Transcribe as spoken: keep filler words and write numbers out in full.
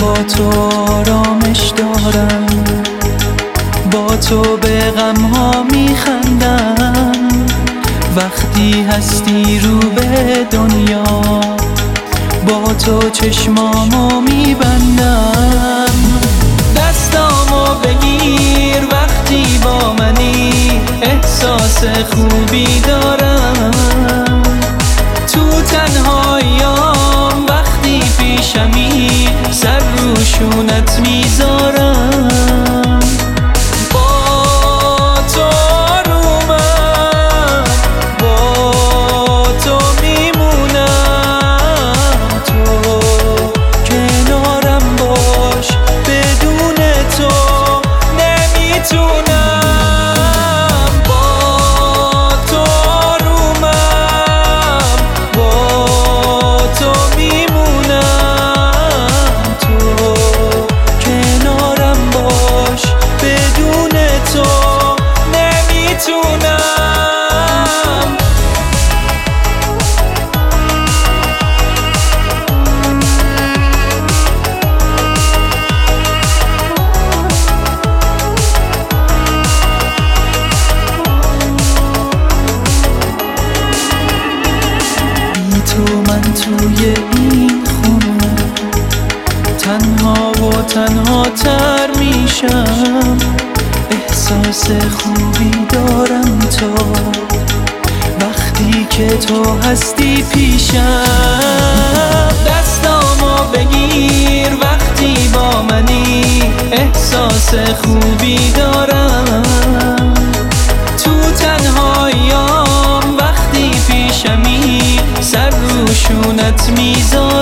با تو آرامش دارم، با تو به غمها میخندم. وقتی هستی رو به دنیا، با تو چشمامو میبندم. دستامو بگیر وقتی با منی، احساس خوبی دارم. تو تنهاییام وقتی پیشمی، سر رو شونت میذارم. تو من توی این خونه تنها و تنها تر میشم. احساس خوبی دارم تو وقتی که تو هستی پیشم. دستامو بگیر وقتی با منی، احساس خوبی دارم. تو تنهاییام وقتی پیشمی، سر رو شونت میذارم.